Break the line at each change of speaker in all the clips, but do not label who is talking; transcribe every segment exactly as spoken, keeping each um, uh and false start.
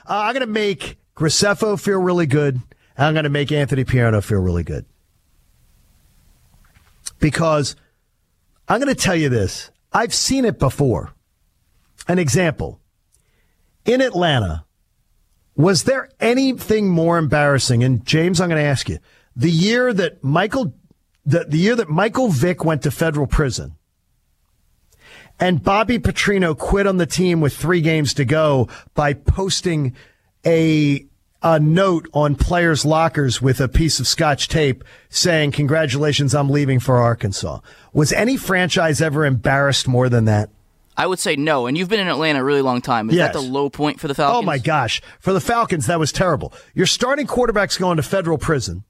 Uh, I'm going to make Graceffo feel really good. And I'm going to make Anthony Pierno feel really good. Because I'm going to tell you this. I've seen it before. An example. In Atlanta, was there anything more embarrassing? And James, I'm going to ask you. The year that Michael, the, the year that Michael Vick went to federal prison, and Bobby Petrino quit on the team with three games to go by posting a a note on players' lockers with a piece of Scotch tape saying, "Congratulations, I'm leaving for Arkansas." Was any franchise ever embarrassed more than that?
I would say no, and you've been in Atlanta a really long time. Is
Yes.
that the low point for the Falcons?
Oh, my gosh. For the Falcons, that was terrible. Your starting quarterback's going to federal prison.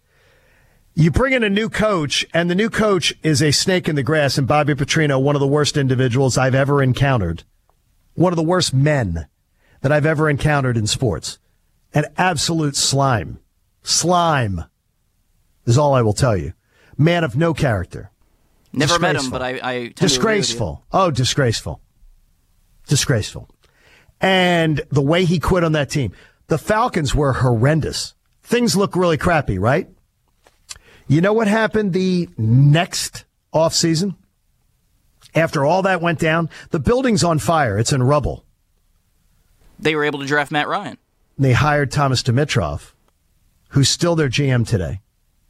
You bring in a new coach, and the new coach is a snake in the grass, and Bobby Petrino, one of the worst individuals I've ever encountered. One of the worst men that I've ever encountered in sports. An absolute slime. Slime is all I will tell you. Man of no character.
Never met him, but I, I tend
disgraceful.
To agree with you.
Oh, disgraceful. Disgraceful. And the way he quit on that team. The Falcons were horrendous. Things look really crappy, right? You know what happened the next offseason? After all that went down, the building's on fire. It's in rubble.
They were able to draft Matt Ryan.
They hired Thomas Dimitrov, who's still their G M today.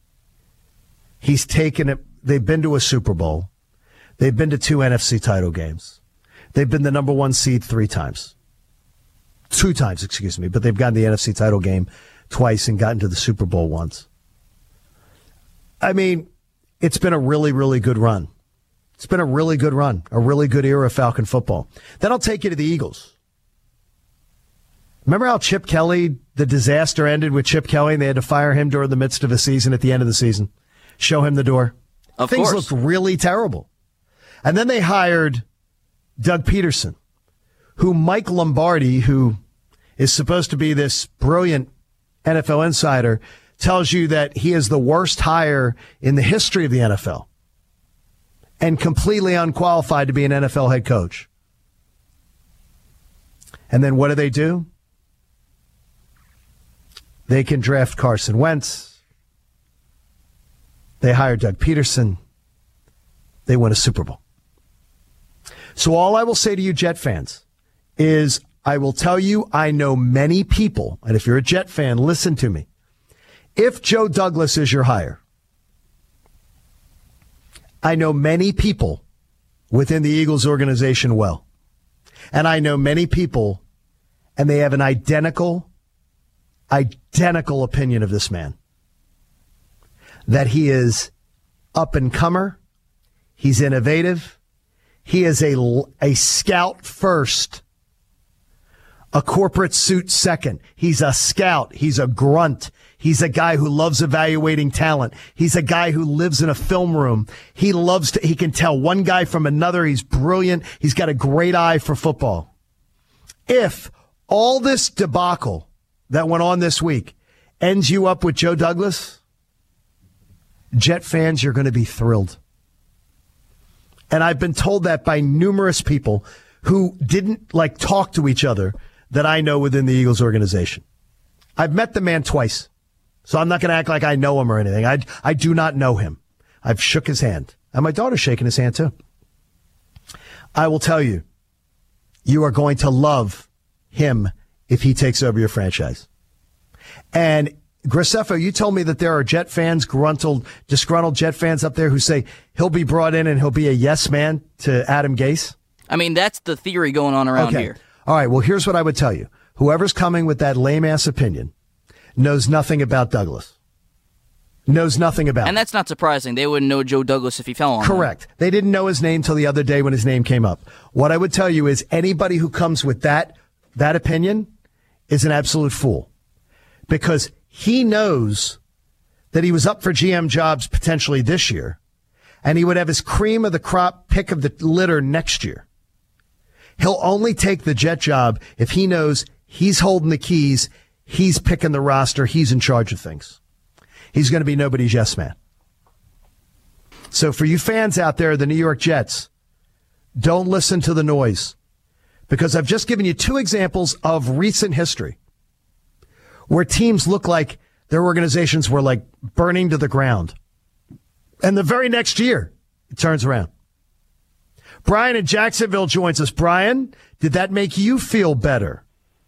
He's taken it. They've been to a Super Bowl. They've been to two N F C title games. They've been the number one seed three times. Two times, excuse me. But they've gotten the N F C title game twice and gotten to the Super Bowl once. I mean, it's been a really, really good run. It's been a really good run. A really good era of Falcon football. Then I'll take you to the Eagles. Remember how Chip Kelly, the disaster ended with Chip Kelly, and they had to fire him during the midst of a season at the end of the season? Show him the door.
Of
Things
course.
looked really terrible. And then they hired Doug Peterson, who Mike Lombardi, who is supposed to be this brilliant N F L insider, tells you that he is the worst hire in the history of the N F L and completely unqualified to be an N F L head coach. And then what do they do? They can draft Carson Wentz. They hire Doug Peterson. They win a Super Bowl. So all I will say to you Jet fans is I will tell you I know many people, and if you're a Jet fan, listen to me. If Joe Douglas is your hire, I know many people within the Eagles organization well. And I know many people, and they have an identical, identical opinion of this man. That he is up-and-comer, he's innovative, he is a, a scout first, a corporate suit second. He's a scout, he's a grunt, he's a guy who loves evaluating talent, he's a guy who lives in a film room, he loves to, he can tell one guy from another, he's brilliant, he's got a great eye for football. If all this debacle that went on this week ends you up with Joe Douglas, Jet fans, you're going to be thrilled. And I've been told that by numerous people who didn't like talk to each other that I know within the Eagles organization. I've met the man twice, so I'm not going to act like I know him or anything. I, I do not know him. I've shook his hand, and my daughter's shaking his hand too. I will tell you, you are going to love him if he takes over your franchise. And Graceffo, you told me that there are Jet fans, gruntled, disgruntled Jet fans up there who say he'll be brought in and he'll be a yes man to Adam Gase.
I mean, that's the theory going on around
okay.
here.
All right, well, here's what I would tell you. Whoever's coming with that lame-ass opinion knows nothing about Douglas. Knows nothing about
And that's not surprising. They wouldn't know Joe Douglas if he fell on them.
Correct. They didn't know his name till the other day when his name came up. What I would tell you is anybody who comes with that that opinion is an absolute fool. Because he knows that he was up for G M jobs potentially this year, and he would have his cream of the crop pick of the litter next year. He'll only take the Jet job if he knows he's holding the keys, he's picking the roster, he's in charge of things. He's going to be nobody's yes man. So for you fans out there, the New York Jets, don't listen to the noise. because I've just given you two examples of recent history where teams look like their organizations were like burning to the ground. And the very next year, it turns around. Brian in Jacksonville joins us. Brian, did that make you feel better?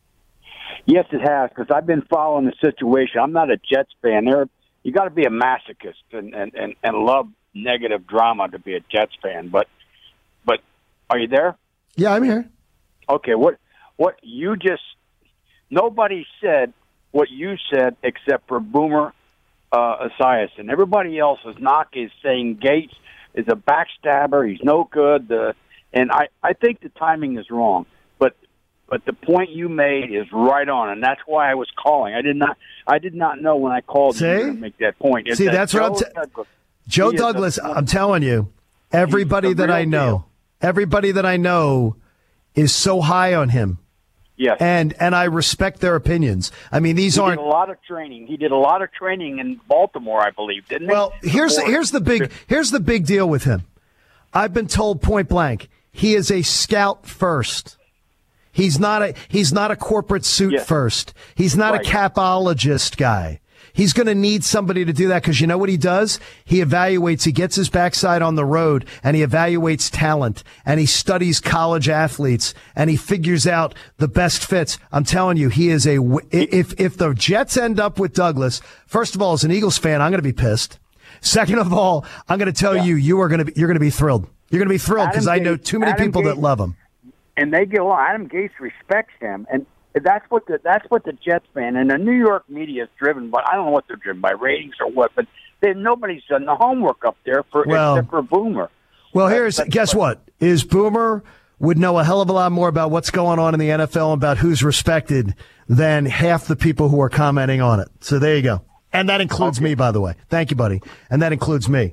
Yes, it has, because I've been following the situation. I'm not a Jets fan. There, you got to be a masochist and, and, and, and love negative drama to be a Jets fan. But, but are you there?
Yeah, I'm here.
Okay, what what you just nobody said what you said except for Boomer uh, Esiason. Everybody else's knock is saying Gates is a backstabber. He's no good. The and I, I think the timing is wrong. But but the point you made is right on, and that's why I was calling. I did not I did not know when I called
See?
you to make that point. It's
See,
that
that's
Joe
what I'm t-
Douglas,
Joe Douglas, a, I'm telling you, everybody that I know,
deal.
everybody that I know is so high on him.
Yes.
And and I respect their opinions. I mean, these
he
aren't
did a lot of training. He did a lot of training in Baltimore, I believe, didn't he?
Well, here's
Before.
here's the big here's the big deal with him. I've been told point blank, he is a scout first. He's not a he's not a corporate suit
yes.
first. He's not
right.
a capologist guy. He's going to need somebody to do that because you know what he does? He evaluates, he gets his backside on the road and he evaluates talent and he studies college athletes and he figures out the best fits. I'm telling you, he is a, if, if the Jets end up with Douglas, first of all, as an Eagles fan, I'm going to be pissed. Second of all, I'm going to tell
yeah.
you, you are going to be, you're going to be thrilled. You're going to be thrilled because I know too many
Adam
people
Gates,
that love him.
And they get along. Adam Gates respects him, and that's what the that's what the Jets fan and the New York media is driven by. I don't know what they're driven by, ratings or what, but they, nobody's done the homework up there for
well,
except for Boomer.
Well,
that's,
here's
that's
guess what is Boomer would know a hell of a lot more about what's going on in the N F L and about who's respected than half the people who are commenting on it. So there you go, and that includes okay. me, by the way. Thank you, buddy, and that includes me.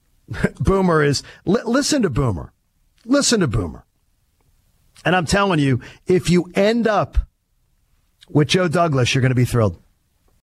Boomer is li- listen to Boomer, listen to Boomer, and I'm telling you, if you end up with Joe Douglas, you're going to be thrilled.